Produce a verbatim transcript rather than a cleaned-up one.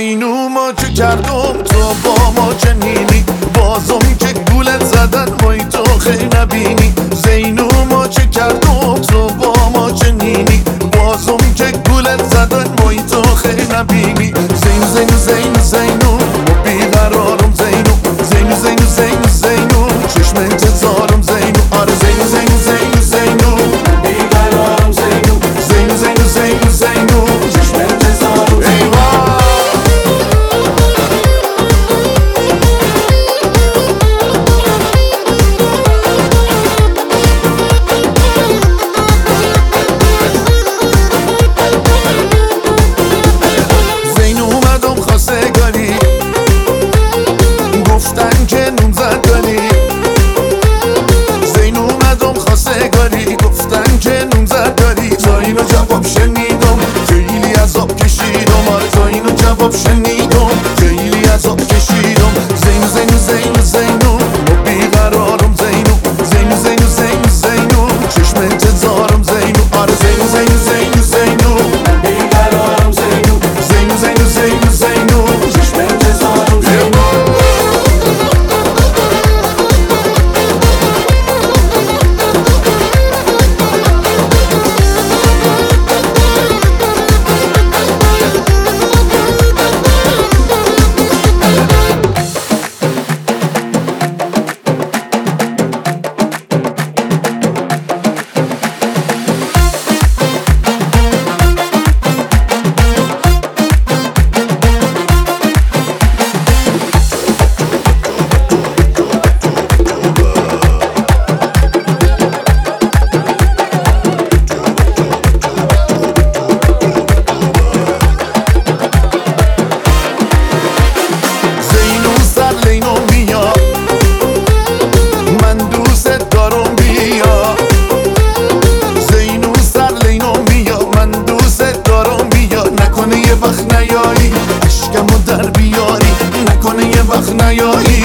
زینو ما چه کردم تو با ما چنینی، بازم که گولت زدن وای تو خیلی نبینی. زینو ما چه کردم تو با ما چنینی، بازم که گولت زدن وای تو خیلی نبینی. زینو زینو زینو زینو بیقرارم زینو، زینو زینو زینو زینو چشم انتظارم زینو. آره زینو زینو زینو زینو بیقرارم زینو، زینو زینو زینو زینو چشم انتظارم زینو. گفتن که نوزد داری، زین اومدم خواستگاری، گفتن که نوزد داری. تا اینو جواب شنیدم خیلی عذاب کشیدم، آره تا اینو جواب شنیدم خیلی عذاب کشیدم. زینو زینو زینو زینو بیقرارم زینو، زینو زینو زینو زینو چشم انتظارم زینو. آره زینو زینو زینو زینو بیقرارم زینو، زینو زینو زینو زینو چشم انتظارم زینو. اشکمو در بیاری، نکنه یه وقت نیایی.